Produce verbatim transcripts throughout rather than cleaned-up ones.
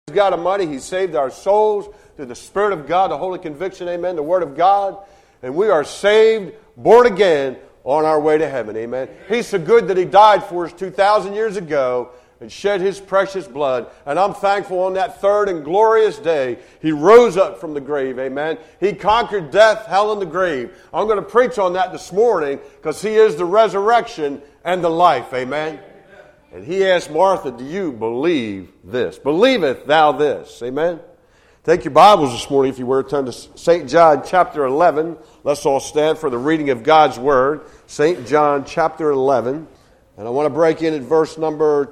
God Almighty, He saved our souls through the Spirit of God, the Holy Conviction, amen, the Word of God. And we are saved, born again, on our way to heaven, amen. He's so good that He died for us two thousand years ago and shed His precious blood. And I'm thankful on that third and glorious day, He rose up from the grave, amen. He conquered death, hell, and the grave. I'm going to preach on that this morning because He is the resurrection and the life, amen. And He asked Martha, do you believe this? Believeth thou this? Amen. Take your Bibles this morning, if you were, turn to Saint John chapter eleven. Let's all stand for the reading of God's Word. Saint John chapter eleven. And I want to break in at verse number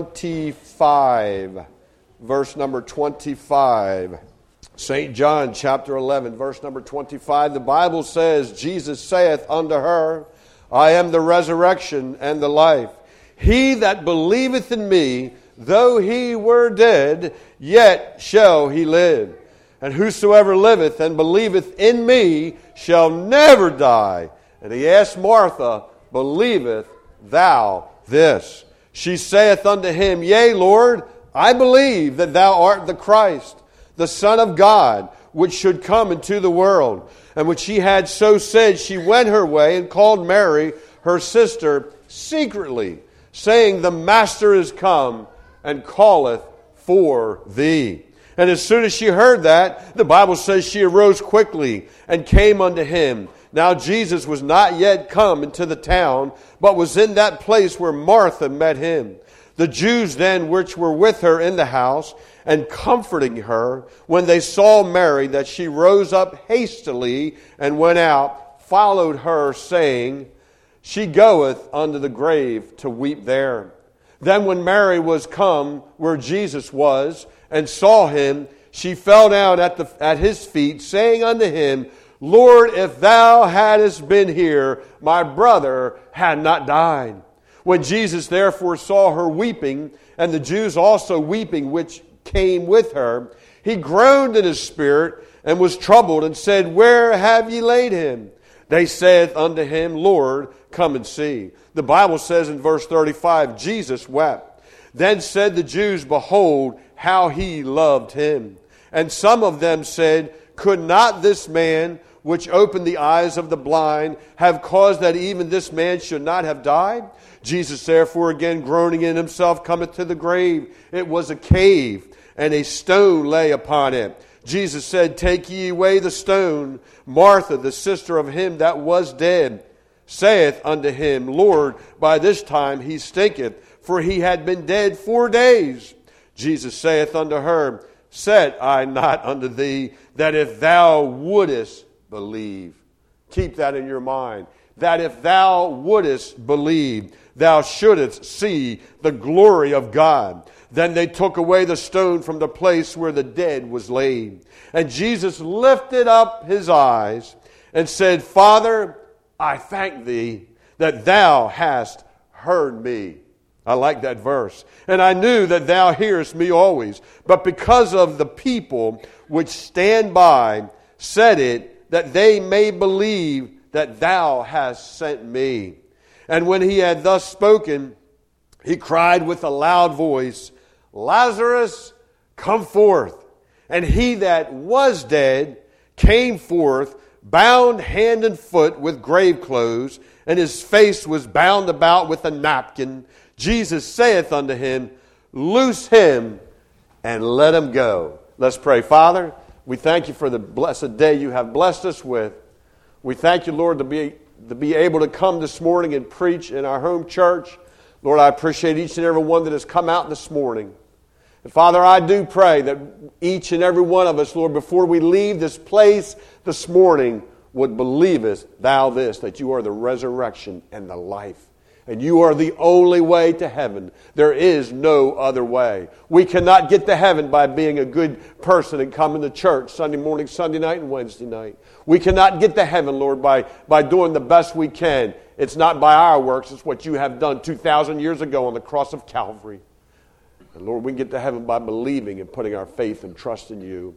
twenty-five. Verse number twenty-five. Saint John chapter eleven, verse number twenty-five. The Bible says, Jesus saith unto her, I am the resurrection and the life. He that believeth in me, though he were dead, yet shall he live. And whosoever liveth and believeth in me shall never die. And he asked Martha, believeth thou this? She saith unto him, Yea, Lord, I believe that thou art the Christ, the Son of God, which should come into the world. And when she had so said, she went her way and called Mary, her sister, secretly, saying, the Master is come and calleth for thee. And as soon as she heard that, the Bible says she arose quickly and came unto him. Now Jesus was not yet come into the town, but was in that place where Martha met him. The Jews then which were with her in the house, and comforting her, when they saw Mary, that she rose up hastily and went out, followed her, saying, She goeth unto the grave to weep there. Then when Mary was come where Jesus was, and saw him, she fell down at, the, at his feet, saying unto him, Lord, if thou hadst been here, my brother had not died. When Jesus therefore saw her weeping, and the Jews also weeping which came with her, he groaned in his spirit, and was troubled, and said, Where have ye laid him? They saith unto him, Lord, come and see. The Bible says in verse thirty-five, Jesus wept. Then said the Jews, Behold, how he loved him. And some of them said, Could not this man, which opened the eyes of the blind, have caused that even this man should not have died? Jesus therefore again groaning in himself cometh to the grave. It was a cave, and a stone lay upon it. Jesus said, Take ye away the stone. Martha, the sister of him that was dead, saith unto him, Lord, by this time he stinketh, for he had been dead four days. Jesus saith unto her, Said I not unto thee, that if thou wouldest believe, keep that in your mind, that if thou wouldest believe, thou shouldest see the glory of God. Then they took away the stone from the place where the dead was laid. And Jesus lifted up his eyes and said, Father, I thank thee that thou hast heard me. I like that verse. And I knew that thou hearest me always. But because of the people which stand by, said it, that they may believe that thou hast sent me. And when he had thus spoken, he cried with a loud voice, Lazarus, come forth. And he that was dead came forth, bound hand and foot with grave clothes, and his face was bound about with a napkin. Jesus saith unto him, Loose him and let him go. Let's pray. Father, we thank you for the blessed day you have blessed us with. We thank you, Lord, to be, to be able to come this morning and preach in our home church. Lord, I appreciate each and every one that has come out this morning. And Father, I do pray that each and every one of us, Lord, before we leave this place this morning, would believe us, thou this, that you are the resurrection and the life. And you are the only way to heaven. There is no other way. We cannot get to heaven by being a good person and coming to church Sunday morning, Sunday night, and Wednesday night. We cannot get to heaven, Lord, by, by doing the best we can. It's not by our works. It's what you have done two thousand years ago on the cross of Calvary. And Lord, we can get to heaven by believing and putting our faith and trust in you.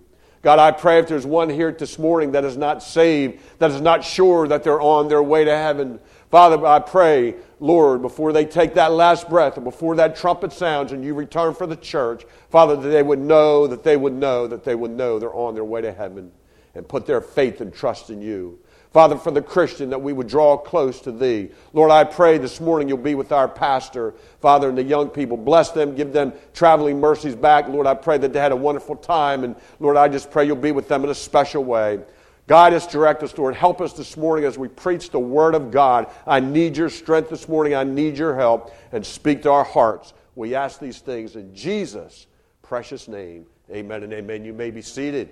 God, I pray if there's one here this morning that is not saved, that is not sure that they're on their way to heaven, Father, I pray, Lord, before they take that last breath and before that trumpet sounds and you return for the church, Father, that they would know, that they would know, that they would know they're on their way to heaven and put their faith and trust in you. Father, for the Christian, that we would draw close to thee. Lord, I pray this morning you'll be with our pastor, Father, and the young people. Bless them, give them traveling mercies back. Lord, I pray that they had a wonderful time, and Lord, I just pray you'll be with them in a special way. Guide us, direct us, Lord. Help us this morning as we preach the Word of God. I need your strength this morning. I need your help. And speak to our hearts. We ask these things in Jesus' precious name. Amen and amen. You may be seated.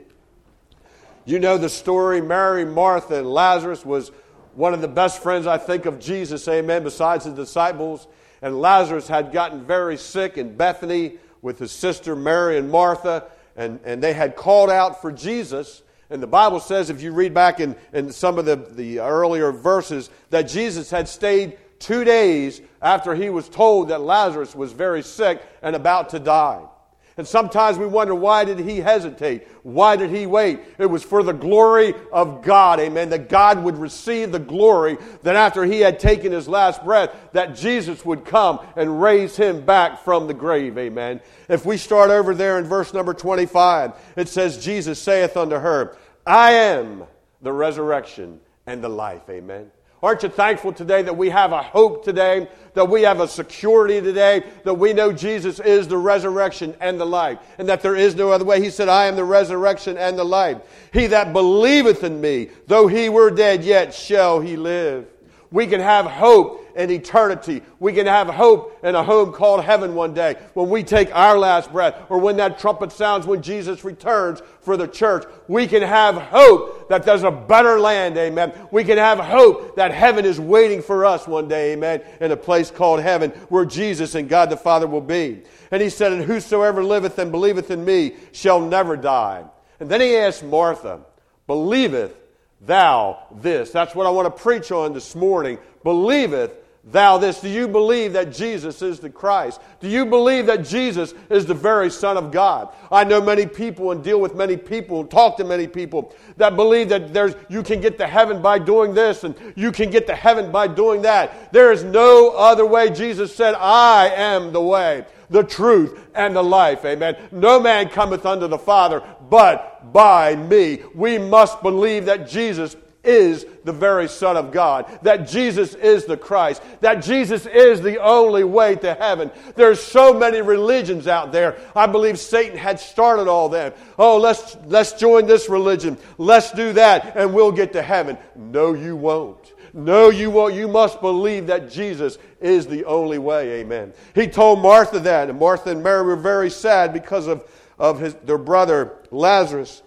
You know the story. Mary, Martha, and Lazarus was one of the best friends, I think, of Jesus. Amen. Besides his disciples. And Lazarus had gotten very sick in Bethany with his sister Mary and Martha. And, and they had called out for Jesus. And the Bible says, if you read back in, in some of the, the earlier verses, that Jesus had stayed two days after he was told that Lazarus was very sick and about to die. And sometimes we wonder, why did he hesitate? Why did he wait? It was for the glory of God, amen, that God would receive the glory, that after he had taken his last breath, that Jesus would come and raise him back from the grave, amen. If we start over there in verse number twenty-five, it says, Jesus saith unto her, I am the resurrection and the life, amen. Aren't you thankful today that we have a hope today, that we have a security today, that we know Jesus is the resurrection and the life, and that there is no other way? He said, I am the resurrection and the life. He that believeth in me, though he were dead, yet shall he live. We can have hope in eternity. We can have hope in a home called heaven one day when we take our last breath, or when that trumpet sounds when Jesus returns for the church. We can have hope that there's a better land, amen. We can have hope that heaven is waiting for us one day, amen, in a place called heaven where Jesus and God the Father will be. And he said, and whosoever liveth and believeth in me shall never die. And then he asked Martha, believeth thou this? That's what I want to preach on this morning. Believeth thou this? Do you believe that Jesus is the Christ? Do you believe that Jesus is the very Son of God? I know many people and deal with many people, talk to many people that believe that there's you can get to heaven by doing this and you can get to heaven by doing that. There is no other way. Jesus said, I am the way, the truth, and the life. Amen. No man cometh unto the Father but by me. We must believe that Jesus is the very Son of God, that Jesus is the Christ, that Jesus is the only way to heaven. There's so many religions out there. I believe Satan had started all that. Oh, let's let's join this religion. Let's do that and we'll get to heaven. No, you won't. No, you won't. You must believe that Jesus is the only way. Amen. He told Martha that, and Martha and Mary were very sad because of, of his, their brother Lazarus.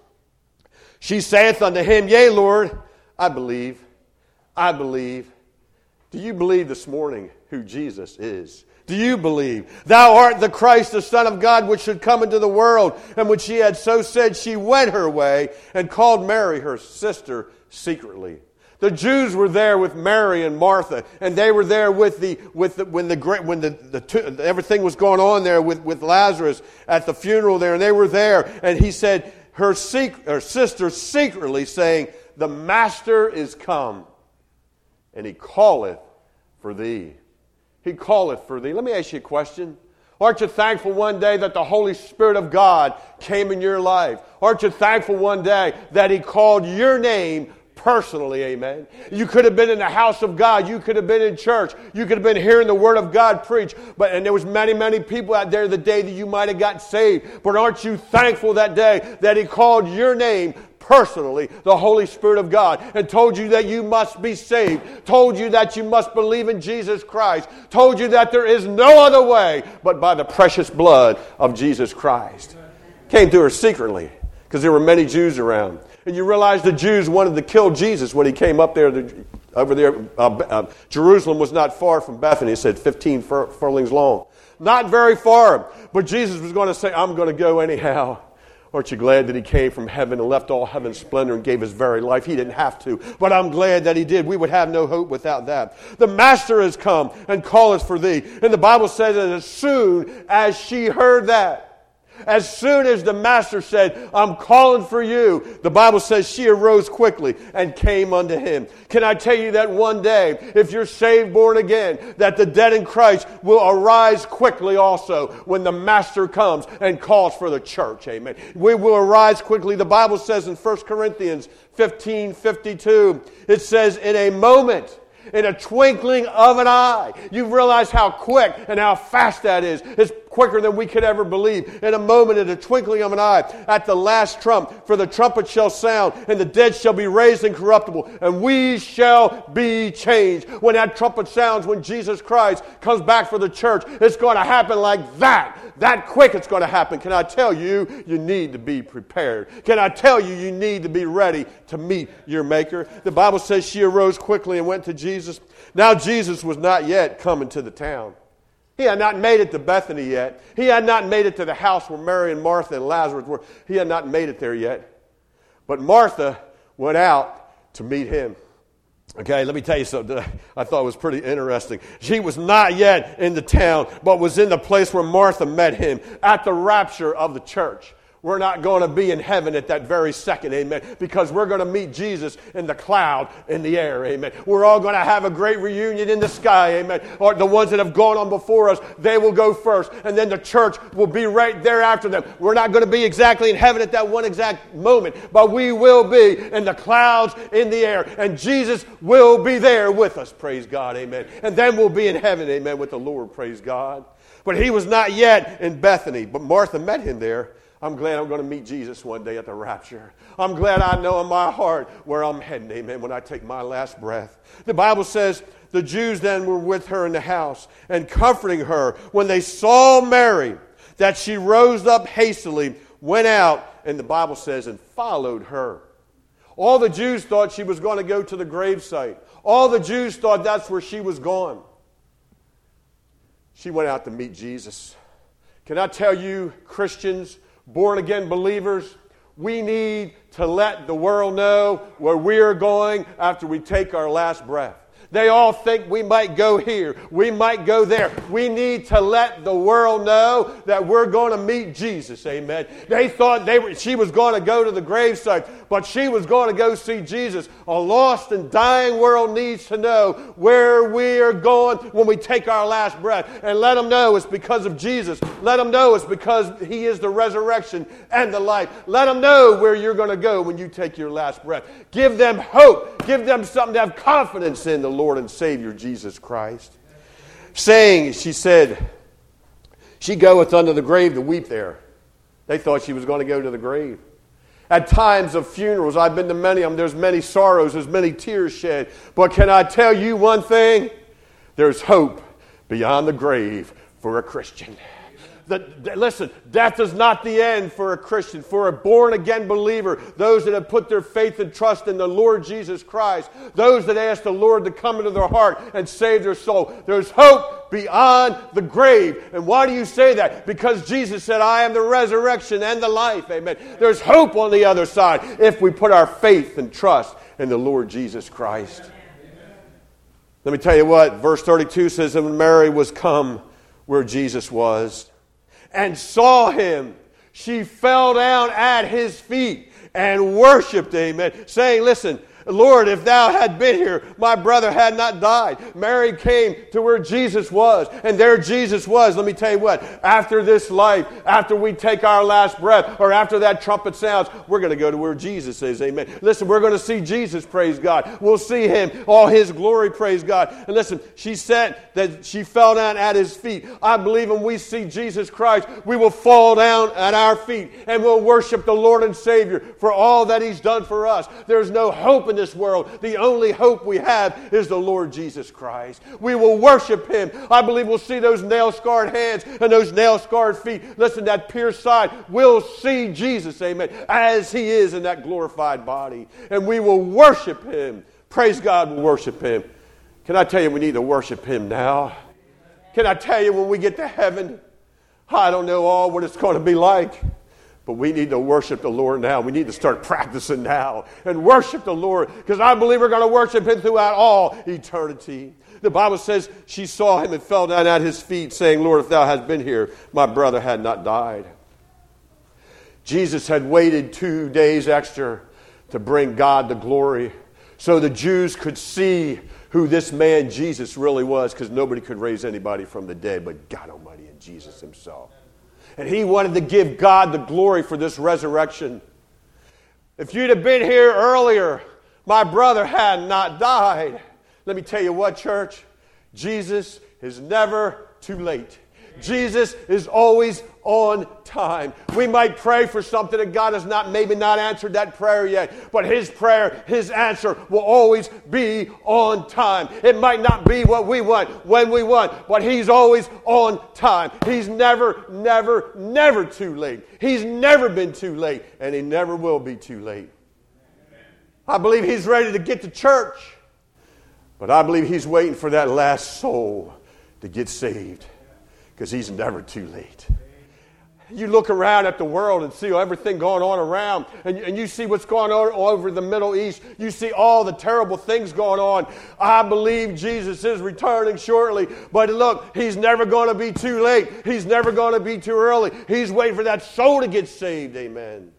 She saith unto him, Yea, Lord, I believe. I believe. Do you believe this morning who Jesus is? Do you believe? Thou art the Christ, the Son of God, which should come into the world. And when she had so said, she went her way and called Mary, her sister, secretly. The Jews were there with Mary and Martha, and they were there with the with the, when the when the, the everything was going on there with, with Lazarus at the funeral there, and they were there. And he said, her, sec- her sister secretly saying, the Master is come, and he calleth for thee. He calleth for thee. Let me ask you a question. Aren't you thankful one day that the Holy Spirit of God came in your life? Aren't you thankful one day that he called your name personally, amen? You could have been in the house of God. You could have been in church. You could have been hearing the Word of God preached. But and there was many, many people out there the day that you might have got saved. But aren't you thankful that day that he called your name personally, the Holy Spirit of God, and told you that you must be saved, told you that you must believe in Jesus Christ, told you that there is no other way but by the precious blood of Jesus Christ. Came to her secretly because there were many Jews around. And you realize the Jews wanted to kill Jesus when he came up there. To, over there, uh, uh, Jerusalem was not far from Bethany. It said fifteen fur- furlongs long. Not very far. But Jesus was going to say, I'm going to go anyhow. Aren't you glad that he came from heaven and left all heaven's splendor and gave his very life? He didn't have to, but I'm glad that he did. We would have no hope without that. The Master has come and calleth for thee. And the Bible says that as soon as she heard that, As soon as the master said, I'm calling for you, the Bible says she arose quickly and came unto him. Can I tell you that one day, if you're saved, born again, that the dead in Christ will arise quickly also when the master comes and calls for the church. Amen. We will arise quickly. The Bible says in First Corinthians fifteen fifty-two, it says, in a moment, in a twinkling of an eye. You realize how quick and how fast that is. It's quicker than we could ever believe. In a moment, in a twinkling of an eye, at the last trump, for the trumpet shall sound, and the dead shall be raised incorruptible, and we shall be changed. When that trumpet sounds, when Jesus Christ comes back for the church, it's going to happen like that. That quick it's going to happen. Can I tell you, you need to be prepared. Can I tell you, you need to be ready to meet your Maker. The Bible says she arose quickly and went to Jesus. Now Jesus was not yet coming to the town. He had not made it to Bethany yet. He had not made it to the house where Mary and Martha and Lazarus were. He had not made it there yet. But Martha went out to meet him. Okay, let me tell you something that I thought was pretty interesting. She was not yet in the town, but was in the place where Martha met him at the rapture of the church. We're not going to be in heaven at that very second, amen, because we're going to meet Jesus in the cloud in the air, amen. We're all going to have a great reunion in the sky, amen. Or the ones that have gone on before us, they will go first, and then the church will be right there after them. We're not going to be exactly in heaven at that one exact moment, but we will be in the clouds in the air, and Jesus will be there with us, praise God, amen. And then we'll be in heaven, amen, with the Lord, praise God. But he was not yet in Bethany, but Martha met him there. I'm glad I'm going to meet Jesus one day at the rapture. I'm glad I know in my heart where I'm heading, amen, when I take my last breath. The Bible says the Jews then were with her in the house and comforting her. When they saw Mary, that she rose up hastily, went out, and the Bible says, and followed her. All the Jews thought she was going to go to the gravesite. All the Jews thought that's where she was going. She went out to meet Jesus. Can I tell you, Christians, born-again believers, we need to let the world know where we are going after we take our last breath. They all think we might go here, we might go there. We need to let the world know that we're going to meet Jesus, amen. They thought they were, she was going to go to the gravesite, but she was going to go see Jesus. A lost and dying world needs to know where we are going when we take our last breath. And let them know it's because of Jesus. Let them know it's because he is the resurrection and the life. Let them know where you're going to go when you take your last breath. Give them hope. Give them something to have confidence in, the Lord and Savior Jesus Christ. Saying, she said, she goeth unto the grave to weep there. They thought she was going to go to the grave. At times of funerals, I've been to many of them, there's many sorrows, there's many tears shed. But can I tell you one thing? There's hope beyond the grave for a Christian. The, the, listen, death is not the end for a Christian, for a born-again believer, those that have put their faith and trust in the Lord Jesus Christ, those that ask the Lord to come into their heart and save their soul. There's hope beyond the grave. And why do you say that? Because Jesus said, I am the resurrection and the life. Amen. There's hope on the other side if we put our faith and trust in the Lord Jesus Christ. Amen. Let me tell you what, verse thirty-two says, and Mary was come where Jesus was, and saw him, she fell down at his feet and worshipped, amen, saying, listen, Lord, if thou had been here, my brother had not died. Mary came to where Jesus was, and there Jesus was. Let me tell you what, after this life, after we take our last breath, or after that trumpet sounds, we're going to go to where Jesus is, amen. Listen, we're going to see Jesus, praise God. We'll see him, all his glory, praise God. And listen, she said that she fell down at his feet. I believe when we see Jesus Christ, we will fall down at our feet, and we'll worship the Lord and Savior for all that he's done for us. There's no hope in this world. The only hope we have is the Lord Jesus Christ. We will worship him. I believe we'll see those nail-scarred hands and those nail-scarred feet. Listen, that pierced side. We'll see Jesus, amen, as he is in that glorified body. And we will worship him. Praise God, we'll worship him. Can I tell you we need to worship him now? Can I tell you when we get to heaven, I don't know all what it's going to be like. But we need to worship the Lord now. We need to start practicing now and worship the Lord, because I believe we're going to worship him throughout all eternity. The Bible says she saw him and fell down at his feet, saying, Lord, if thou hadst been here, my brother had not died. Jesus had waited two days extra to bring God the glory so the Jews could see who this man Jesus really was, because nobody could raise anybody from the dead but God Almighty and Jesus himself. And he wanted to give God the glory for this resurrection. If you'd have been here earlier, my brother had not died. Let me tell you what, church, Jesus is never too late. Jesus is always on time. We might pray for something and God has not maybe not answered that prayer yet, but his prayer, his answer will always be on time. It might not be what we want, when we want, but he's always on time. He's never, never, never too late. He's never been too late, and he never will be too late. I believe he's ready to get to church, but I believe he's waiting for that last soul to get saved, because he's never too late. You look around at the world and see everything going on around, and, and you see what's going on over the Middle East. You see all the terrible things going on. I believe Jesus is returning shortly, but look, he's never going to be too late. He's never going to be too early. He's waiting for that soul to get saved. Amen.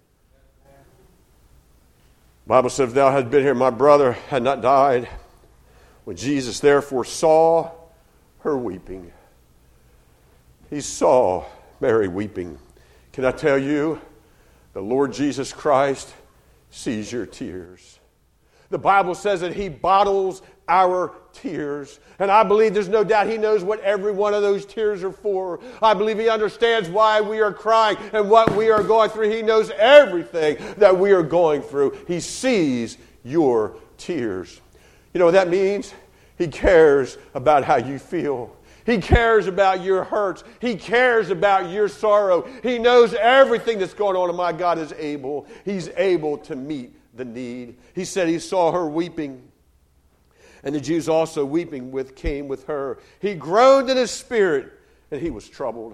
The Bible says, if thou had been here, my brother had not died. When Jesus therefore saw her weeping, he saw Mary weeping. Can I tell you, the Lord Jesus Christ sees your tears. The Bible says that he bottles our tears. And I believe there's no doubt he knows what every one of those tears are for. I believe he understands why we are crying and what we are going through. He knows everything that we are going through. He sees your tears. You know what that means? He cares about how you feel. He cares about your hurts. He cares about your sorrow. He knows everything that's going on, and my God is able. He's able to meet the need. He said he saw her weeping, and the Jews also weeping with came with her. He groaned in his spirit, and he was troubled.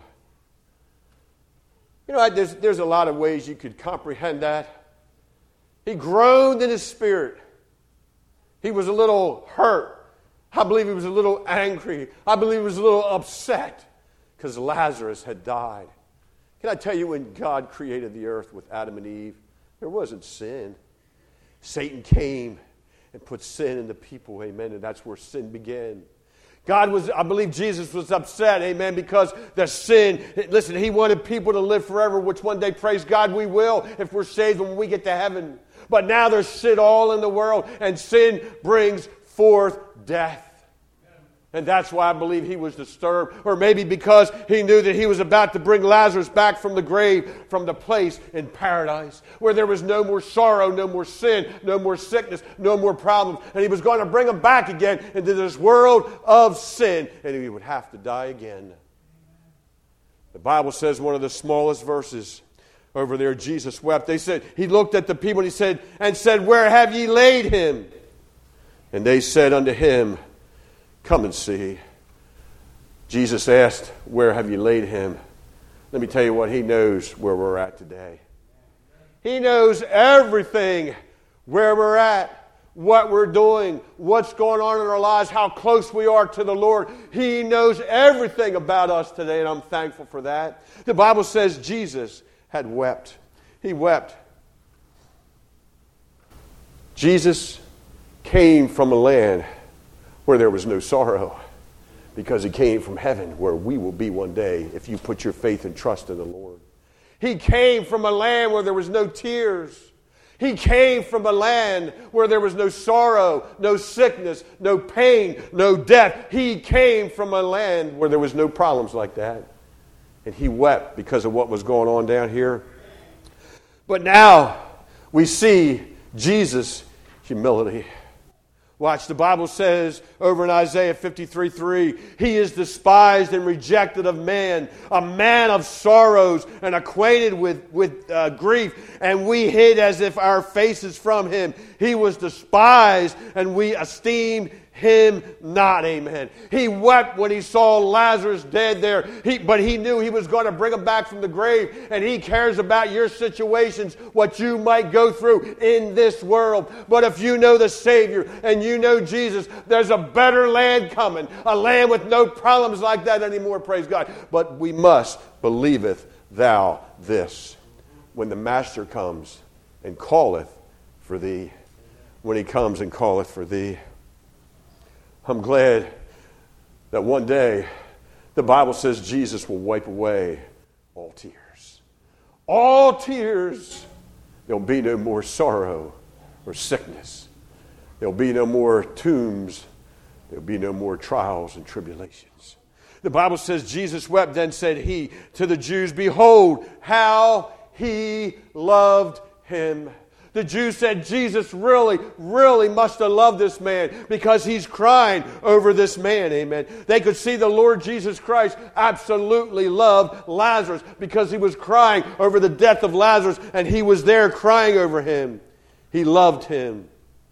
You know, there's, there's a lot of ways you could comprehend that. He groaned in his spirit. He was a little hurt. I believe he was a little angry. I believe he was a little upset because Lazarus had died. Can I tell you, when God created the earth with Adam and Eve, there wasn't sin. Satan came and put sin in the people, amen, and that's where sin began. God was, I believe Jesus was upset, amen, because the sin, listen, he wanted people to live forever, which one day, praise God, we will if we're saved when we get to heaven. But now there's sin all in the world, and sin brings forth death. And that's why I believe he was disturbed. Or maybe because he knew that he was about to bring Lazarus back from the grave, from the place in paradise, where there was no more sorrow, no more sin, no more sickness, no more problems. And he was going to bring him back again into this world of sin. And he would have to die again. The Bible says one of the smallest verses over there, Jesus wept. They said, he looked at the people and he said, and said, where have ye laid him? And they said unto him, come and see. Jesus asked, where have you laid him? Let me tell you what, he knows where we're at today. He knows everything, where we're at, what we're doing, what's going on in our lives, how close we are to the Lord. He knows everything about us today, and I'm thankful for that. The Bible says Jesus had wept. He wept. Jesus came from a land where there was no sorrow, because he came from heaven, where we will be one day if you put your faith and trust in the Lord. He came from a land where there was no tears. He came from a land where there was no sorrow, no sickness, no pain, no death. He came from a land where there was no problems like that. And he wept because of what was going on down here. But now we see Jesus' humility. Watch, the Bible says over in Isaiah fifty-three three, he is despised and rejected of man, a man of sorrows and acquainted with, with uh, grief, and we hid as if our faces from him. He was despised and we esteemed him not, amen. He wept when he saw Lazarus dead there, he, but he knew he was going to bring him back from the grave, and he cares about your situations, what you might go through in this world. But if you know the Savior and you know Jesus, there's a better land coming, a land with no problems like that anymore, praise God. But we must believeth thou this. when the Master comes and calleth for thee. When he comes and calleth for thee. I'm glad that one day the Bible says Jesus will wipe away all tears. All tears. There'll be no more sorrow or sickness. There'll be no more tombs. There'll be no more trials and tribulations. The Bible says Jesus wept, then said he to the Jews, behold, how he loved him. The Jews said Jesus really, really must have loved this man because he's crying over this man, amen. They could see the Lord Jesus Christ absolutely loved Lazarus because he was crying over the death of Lazarus and he was there crying over him. He loved him.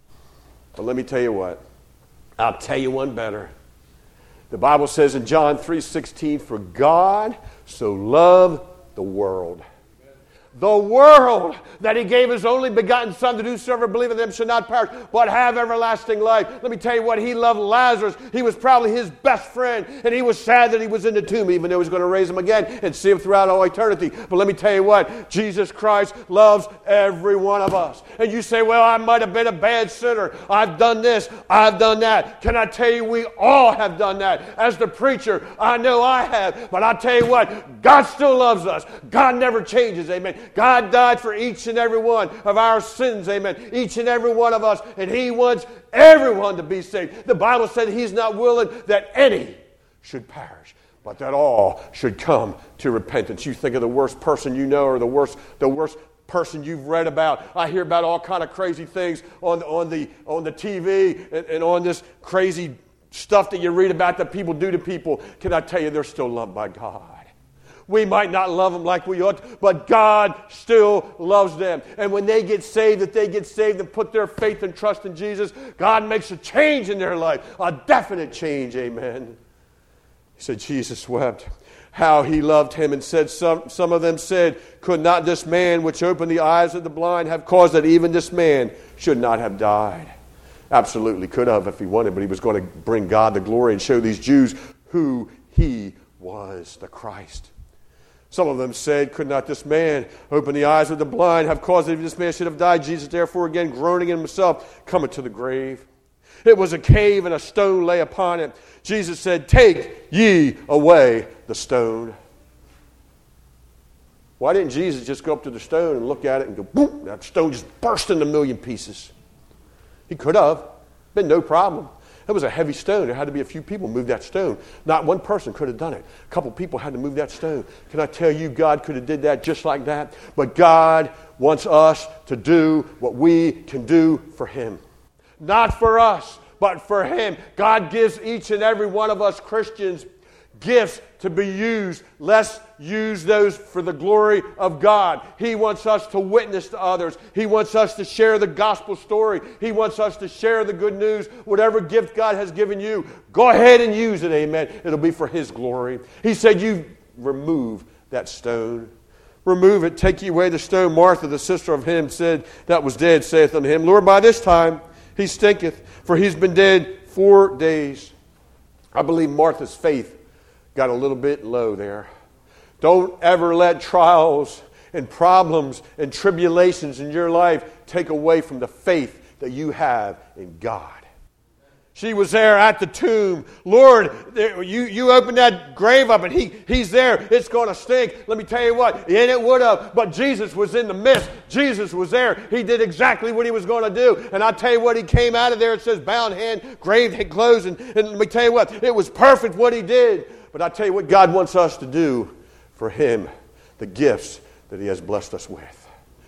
But let me tell you what, I'll tell you one better. The Bible says in John three sixteen, for God so loved the world. The world, that he gave his only begotten Son, that whosoever believeth in him should not perish, but have everlasting life. Let me tell you what, he loved Lazarus. He was probably his best friend, and he was sad that he was in the tomb, even though he was going to raise him again and see him throughout all eternity. But let me tell you what, Jesus Christ loves every one of us. And you say, well, I might have been a bad sinner. I've done this. I've done that. Can I tell you, we all have done that. As the preacher, I know I have. But I tell you what, God still loves us. God never changes, amen. God died for each and every one of our sins, amen. Each and every one of us, and he wants everyone to be saved. The Bible said he's not willing that any should perish, but that all should come to repentance. You think of the worst person you know or the worst, the worst person you've read about. I hear about all kind of crazy things on, on, the, on the T V and, and on this crazy stuff that you read about that people do to people. Can I tell you, they're still loved by God. We might not love them like we ought, but God still loves them. And when they get saved, if they get saved and put their faith and trust in Jesus, God makes a change in their life, a definite change, amen. He said, Jesus wept, how he loved him, and said, some, some of them said, could not this man which opened the eyes of the blind have caused that even this man should not have died? Absolutely could have if he wanted, but he was going to bring God the glory and show these Jews who he was, the Christ. Some of them said, could not this man open the eyes of the blind, have caused that this man should have died? Jesus, therefore, again, groaning in himself, cometh to the grave. It was a cave, and a stone lay upon it. Jesus said, take ye away the stone. Why didn't Jesus just go up to the stone and look at it and go, boom, that stone just burst into a million pieces? He could have. Been no problem. It was a heavy stone. There had to be a few people move that stone. Not one person could have done it. A couple people had to move that stone. Can I tell you, God could have did that just like that? But God wants us to do what we can do for him. Not for us, but for him. God gives each and every one of us Christians gifts to be used. Let's use those for the glory of God. He wants us to witness to others. He wants us to share the gospel story. He wants us to share the good news. Whatever gift God has given you, go ahead and use it, amen. It'll be for his glory. He said, you remove that stone. Remove it, take ye away the stone. Martha, the sister of him, said that was dead, saith unto him, Lord, by this time he stinketh, for he's been dead four days. I believe Martha's faith got a little bit low there. Don't ever let trials and problems and tribulations in your life take away from the faith that you have in God. She was there at the tomb. Lord, you, you opened that grave up and he, he's there. It's going to stink. Let me tell you what, and it would have, but Jesus was in the midst. Jesus was there. He did exactly what he was going to do. And I tell you what, he came out of there, it says bound hand, grave clothes, and, and let me tell you what, it was perfect what he did. But I tell you what God wants us to do for him, the gifts that he has blessed us with.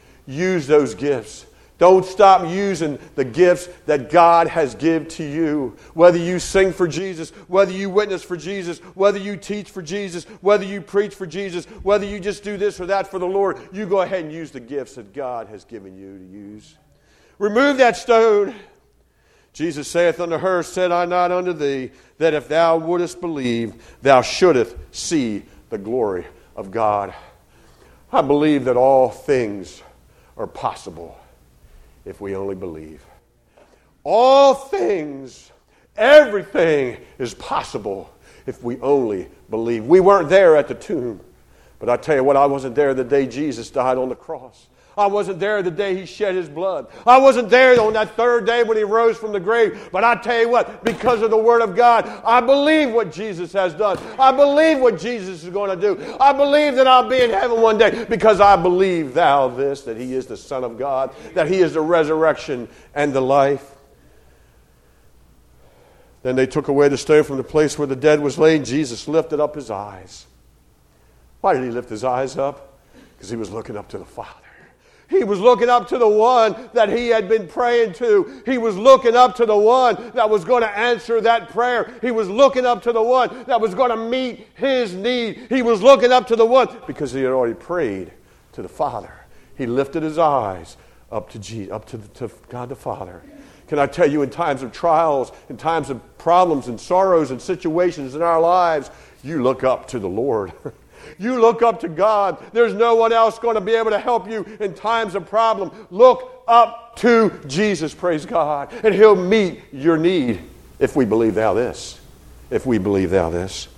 Use those gifts. Don't stop using the gifts that God has given to you. Whether you sing for Jesus, whether you witness for Jesus, whether you teach for Jesus, whether you preach for Jesus, whether you just do this or that for the Lord, you go ahead and use the gifts that God has given you to use. Remove that stone. Jesus saith unto her, said I not unto thee, that if thou wouldest believe, thou shouldest see the glory of God. I believe that all things are possible if we only believe. All things, everything is possible if we only believe. We weren't there at the tomb, But I tell you what, I wasn't there the day Jesus died on the cross. I wasn't there the day he shed his blood. I wasn't there on that third day when he rose from the grave. But I tell you what, because of the Word of God, I believe what Jesus has done. I believe what Jesus is going to do. I believe that I'll be in heaven one day because I believe thou this, that he is the Son of God, that he is the resurrection and the life. Then they took away the stone from the place where the dead was laid. Jesus lifted up his eyes. Why did he lift his eyes up? Because he was looking up to the Father. He was looking up to the one that he had been praying to. He was looking up to the one that was going to answer that prayer. He was looking up to the one that was going to meet his need. He was looking up to the one because he had already prayed to the Father. He lifted his eyes up to Jesus, up to, the, to God the Father. Can I tell you, in times of trials, in times of problems and sorrows and situations in our lives, you look up to the Lord. You look up to God. There's no one else going to be able to help you in times of problem. Look up to Jesus, praise God, and he'll meet your need if we believe thou this. If we believe thou this.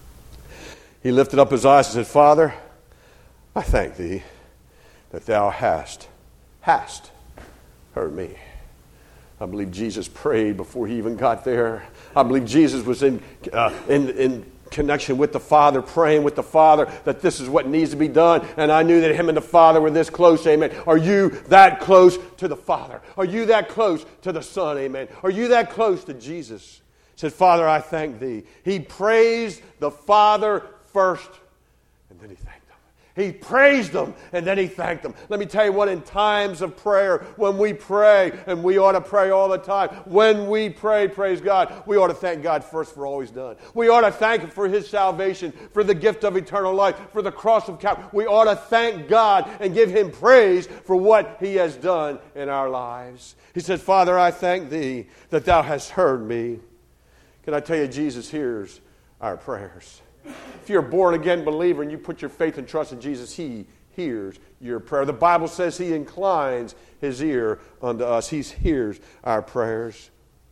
He lifted up his eyes and said, Father, I thank thee that thou hast, hast heard me. I believe Jesus prayed before he even got there. I believe Jesus was in uh, in in connection with the Father, praying with the Father that this is what needs to be done. And I knew that him and the Father were this close, amen. Are you that close to the Father? Are you that close to the Son, amen? Are you that close to Jesus? He said, Father, I thank thee. He praised the Father first, and then he thanked him. He praised them, and then he thanked them. Let me tell you what, in times of prayer, when we pray, and we ought to pray all the time, when we pray, praise God, we ought to thank God first for all he's done. We ought to thank him for his salvation, for the gift of eternal life, for the cross of Calvary. We ought to thank God and give him praise for what he has done in our lives. He said, Father, I thank thee that thou hast heard me. Can I tell you, Jesus hears our prayers. If you're a born-again believer and you put your faith and trust in Jesus, he hears your prayer. The Bible says he inclines his ear unto us. He hears our prayers.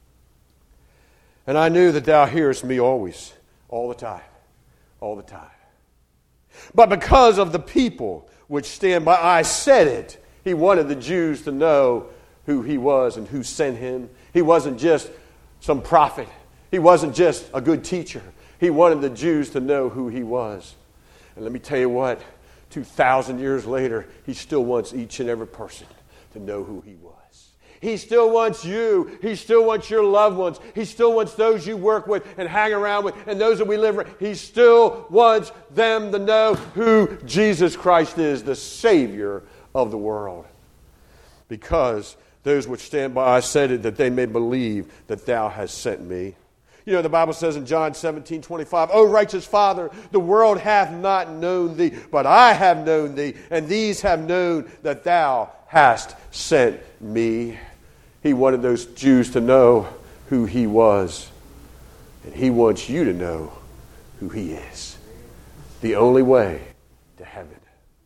And I knew that thou hearest me always, all the time, all the time. But because of the people which stand by, I said it. He wanted the Jews to know who he was and who sent him. He wasn't just some prophet. He wasn't just a good teacher. He wanted the Jews to know who he was. And let me tell you what, two thousand years later, he still wants each and every person to know who he was. He still wants you. He still wants your loved ones. He still wants those you work with and hang around with and those that we live with. He still wants them to know who Jesus Christ is, the Savior of the world. Because those which stand by, I said it, that they may believe that thou hast sent me. You know, the Bible says in John seventeen twenty-five, O righteous Father, the world hath not known thee, but I have known thee, and these have known that thou hast sent me. He wanted those Jews to know who he was, and he wants you to know who he is. The only way to heaven.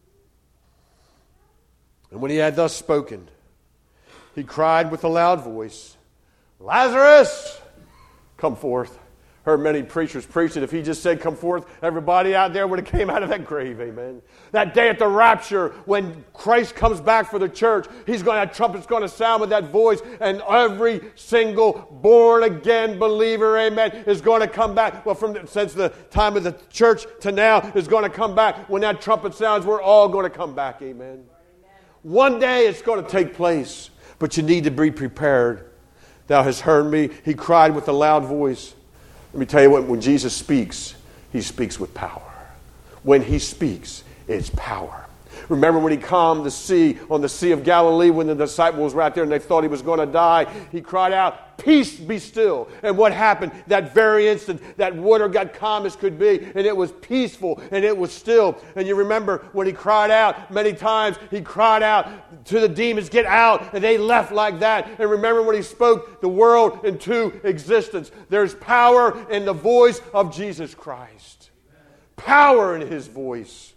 And when he had thus spoken, he cried with a loud voice, Lazarus, come forth. Heard many preachers preach that if he just said come forth, everybody out there would have came out of that grave, amen. That day at the rapture, when Christ comes back for the church, he's going to have trumpets going to sound with that voice, and every single born-again believer, amen, is going to come back. Well, from the, since the time of the church to now, is going to come back. When that trumpet sounds, we're all going to come back, amen. Amen. One day it's going to take place, but you need to be prepared. Thou hast heard me. He cried with a loud voice. Let me tell you what, when Jesus speaks, he speaks with power. When he speaks, it's power. Remember when he calmed the sea on the Sea of Galilee when the disciples were out there and they thought he was going to die? He cried out, peace be still. And what happened? That very instant, that water got calm as could be, and it was peaceful and it was still. And you remember when he cried out, many times he cried out to the demons, get out, and they left like that. And remember when he spoke the world into existence. There's power in the voice of Jesus Christ. Power in his voice.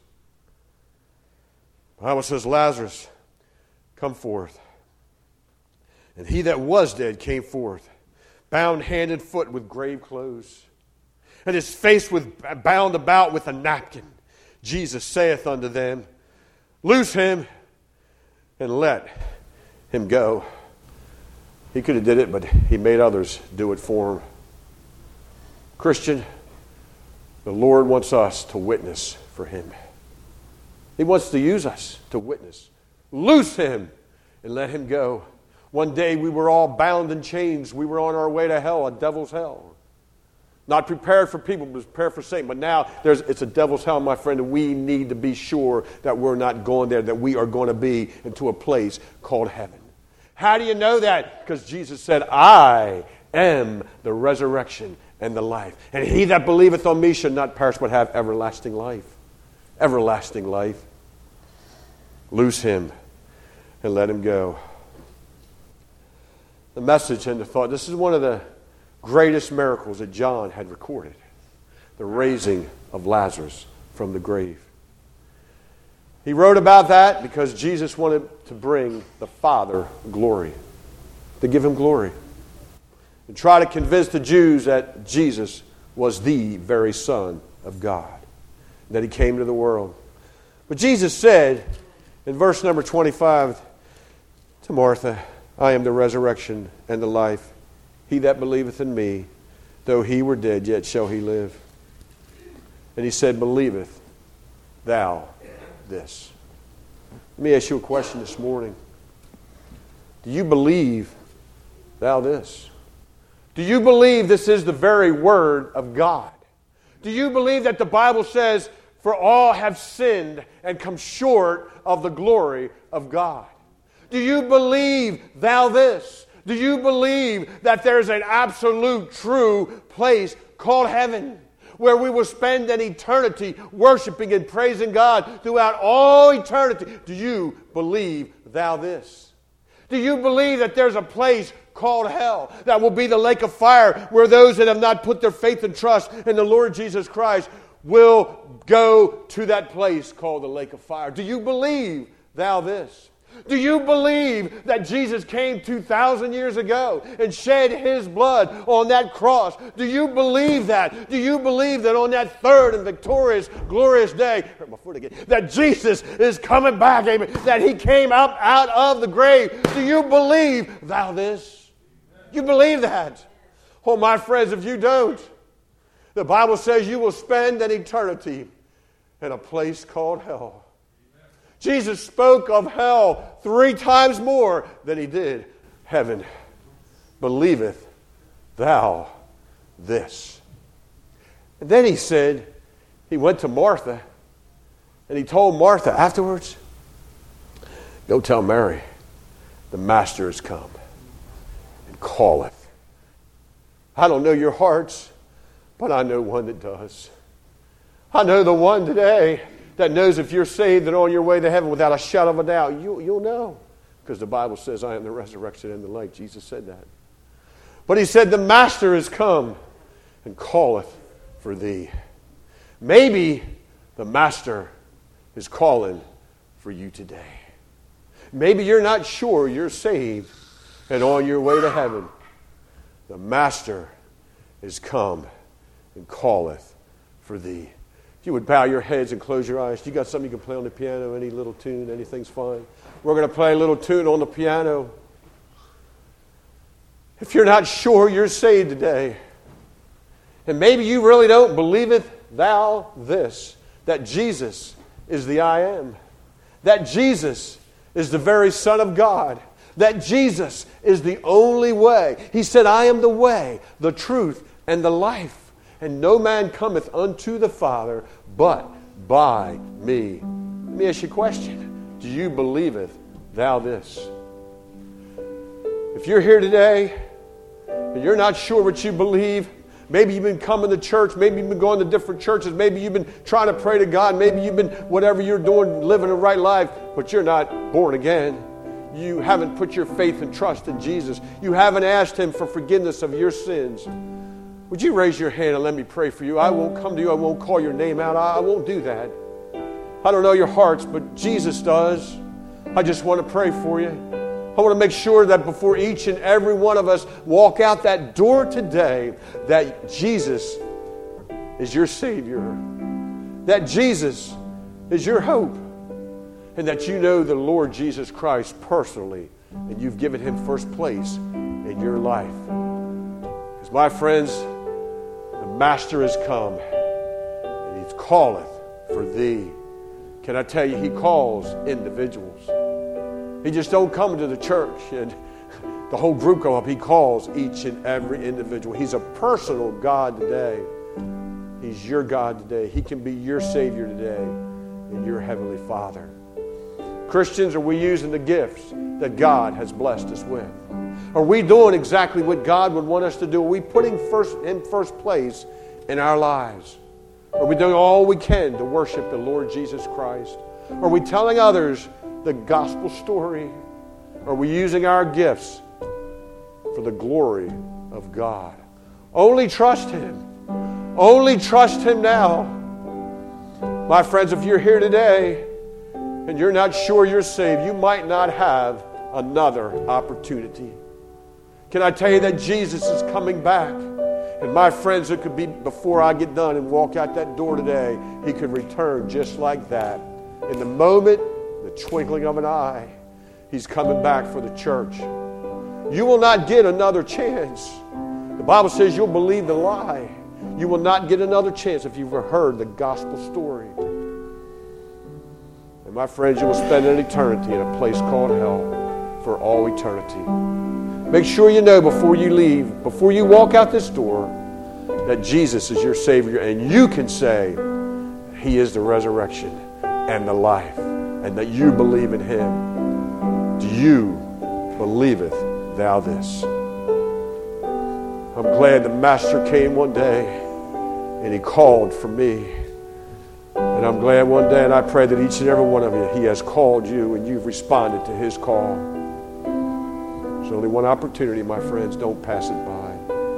The Bible says, Lazarus, come forth. And he that was dead came forth, bound hand and foot with grave clothes, and his face was bound about with a napkin. Jesus saith unto them, loose him and let him go. He could have did it, but he made others do it for him. Christian, the Lord wants us to witness for him. He wants to use us to witness. Loose him and let him go. One day we were all bound in chains. We were on our way to hell, a devil's hell. Not prepared for people, but prepared for Satan. But now there's, it's a devil's hell, my friend, and we need to be sure that we're not going there, that we are going to be into a place called heaven. How do you know that? Because Jesus said, I am the resurrection and the life. And he that believeth on me shall not perish, but have everlasting life. Everlasting life. Loose him and let him go. The message and the thought, this is one of the greatest miracles that John had recorded. The raising of Lazarus from the grave. He wrote about that because Jesus wanted to bring the Father glory. To give him glory. And try to convince the Jews that Jesus was the very Son of God. That he came to the world. But Jesus said in verse number twenty-five to Martha, I am the resurrection and the life. He that believeth in me, though he were dead, yet shall he live. And he said, believeth thou this? Let me ask you a question this morning. Do you believe thou this? Do you believe this is the very word of God? Do you believe that the Bible says, for all have sinned and come short of the glory of God? Do you believe thou this? Do you believe that there's an absolute true place called heaven where we will spend an eternity worshiping and praising God throughout all eternity? Do you believe thou this? Do you believe that there's a place called hell that will be the lake of fire where those that have not put their faith and trust in the Lord Jesus Christ will go to that place called the lake of fire? Do you believe thou this? Do you believe that Jesus came two thousand years ago and shed his blood on that cross? Do you believe that? Do you believe that on that third and victorious, glorious day, hurt my foot again, that Jesus is coming back, amen, that he came up out of the grave? Do you believe thou this? You believe that? Oh, my friends, if you don't, the Bible says you will spend an eternity in a place called hell. Jesus spoke of hell three times more than he did heaven. Believeth thou this? And then he said, he went to Martha, and he told Martha afterwards, go tell Mary, the Master has come and calleth. I don't know your hearts, but I know one that does. I know the one today that knows if you're saved and on your way to heaven without a shadow of a doubt, you, you'll know. Because the Bible says, I am the resurrection and the life. Jesus said that. But he said, the Master is come and calleth for thee. Maybe the Master is calling for you today. Maybe you're not sure you're saved and on your way to heaven. The Master is come and calleth for thee. If you would bow your heads and close your eyes. You got something you can play on the piano, any little tune, anything's fine. We're going to play a little tune on the piano. If you're not sure you're saved today, and maybe you really don't believeth thou this, that Jesus is the I am, that Jesus is the very Son of God, that Jesus is the only way. He said, I am the way, the truth, and the life. And no man cometh unto the Father but by me. Let me ask you a question. Do you believeth thou this? If you're here today and you're not sure what you believe, maybe you've been coming to church, maybe you've been going to different churches, maybe you've been trying to pray to God, maybe you've been whatever you're doing, living a right life, but you're not born again. You haven't put your faith and trust in Jesus. You haven't asked him for forgiveness of your sins. Would you raise your hand and let me pray for you? I won't come to you. I won't call your name out. I won't do that. I don't know your hearts, but Jesus does. I just want to pray for you. I want to make sure that before each and every one of us walk out that door today, that Jesus is your Savior. That Jesus is your hope. And that you know the Lord Jesus Christ personally, and you've given him first place in your life. Because my friends, the Master has come, and he calleth for thee. Can I tell you, he calls individuals. He just don't come to the church and the whole group go up. He calls each and every individual. He's a personal God today. He's your God today. He can be your Savior today and your Heavenly Father. Christians, are we using the gifts that God has blessed us with? Are we doing exactly what God would want us to do? Are we putting first in first place in our lives? Are we doing all we can to worship the Lord Jesus Christ? Are we telling others the gospel story? Are we using our gifts for the glory of God? Only trust him. Only trust him now. My friends, if you're here today and you're not sure you're saved, you might not have another opportunity. Can I tell you that Jesus is coming back? And my friends, it could be before I get done and walk out that door today, he could return just like that. In the moment, the twinkling of an eye, he's coming back for the church. You will not get another chance. The Bible says you'll believe the lie. You will not get another chance if you've ever heard the gospel story. And my friends, you will spend an eternity in a place called hell for all eternity. Make sure you know before you leave, before you walk out this door, that Jesus is your Savior, and you can say he is the resurrection and the life, and that you believe in him. Do you believeth thou this? I'm glad the Master came one day and he called for me. And I'm glad one day, and I pray that each and every one of you, he has called you and you've responded to his call. There's only one opportunity, my friends. Don't pass it by.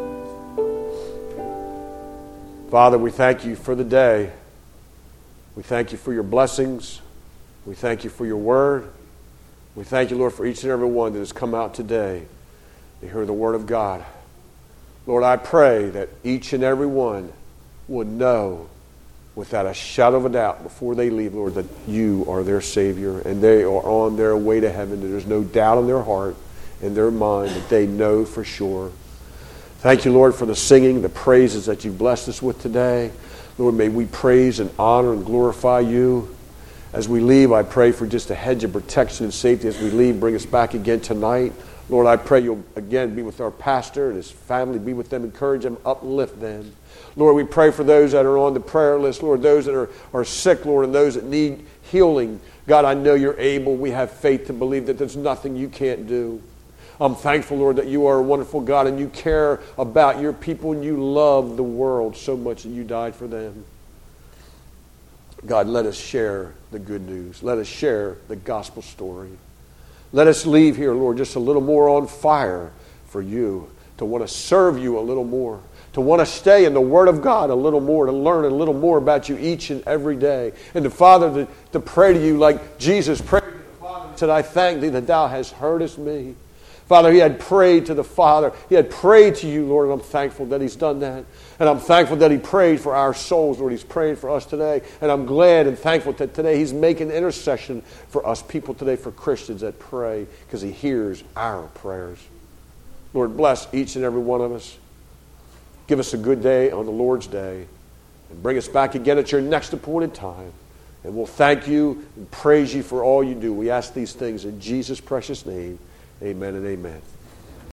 Father, we thank you for the day. We thank you for your blessings. We thank you for your word. We thank you, Lord, for each and every one that has come out today to hear the word of God. Lord, I pray that each and every one would know without a shadow of a doubt before they leave, Lord, that you are their Savior and they are on their way to heaven. That there's no doubt in their heart, in their mind, that they know for sure. Thank you, Lord, for the singing, the praises that you've blessed us with today. Lord, may we praise and honor and glorify you. As we leave, I pray for just a hedge of protection and safety as we leave. Bring us back again tonight. Lord, I pray you'll again be with our pastor and his family. Be with them, encourage them, uplift them. Lord, we pray for those that are on the prayer list. Lord, those that are, are sick, Lord, and those that need healing. God, I know you're able. We have faith to believe that there's nothing you can't do. I'm thankful, Lord, that you are a wonderful God and you care about your people and you love the world so much that you died for them. God, let us share the good news. Let us share the gospel story. Let us leave here, Lord, just a little more on fire for you, to want to serve you a little more, to want to stay in the Word of God a little more, to learn a little more about you each and every day. And the Father, to, to pray to you like Jesus prayed to the Father. He said, I thank thee that thou hast heardest me. Father, he had prayed to the Father. He had prayed to you, Lord, and I'm thankful that he's done that. And I'm thankful that he prayed for our souls, Lord. He's praying for us today. And I'm glad and thankful that today he's making intercession for us people today, for Christians that pray, because he hears our prayers. Lord, bless each and every one of us. Give us a good day on the Lord's day. And bring us back again at your next appointed time. And we'll thank you and praise you for all you do. We ask these things in Jesus' precious name. Amen and amen.